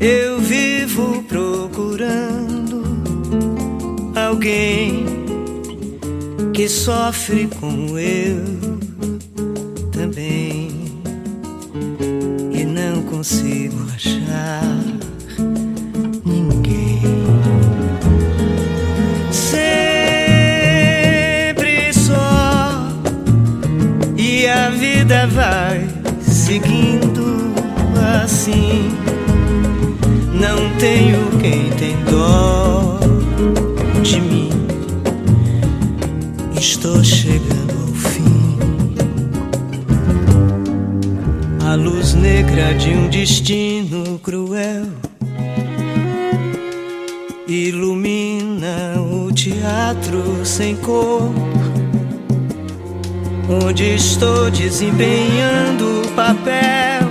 Eu vivo procurando alguém que sofre como eu também, e não consigo achar ninguém. Sempre só, e a vida vai seguindo assim. Não tenho quem tem dó de mim. Estou chegando ao fim. A luz negra de um destino cruel ilumina o teatro sem cor, onde estou desempenhando o papel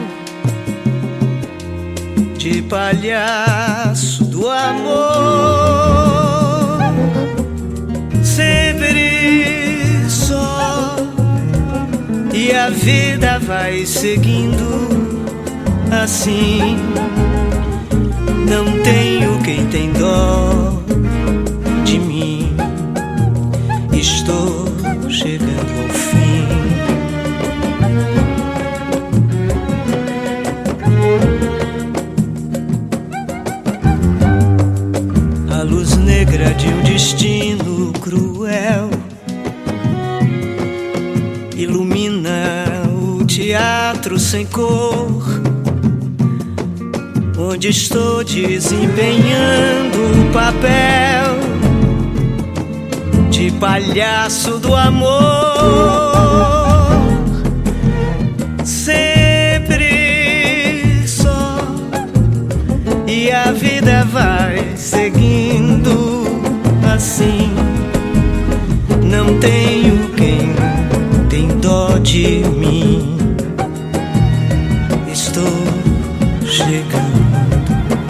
de palhaço do amor. Sempre só, e a vida vai seguindo assim. Não tenho quem tem dó de mim. Estou chegando ao fim. A luz negra de um destino cruel ilumina o teatro sem cor, onde estou desempenhando o papel de palhaço do amor. Sempre só, e a vida vai seguindo assim. Não tenho quem tem dó de mim. Estou chegando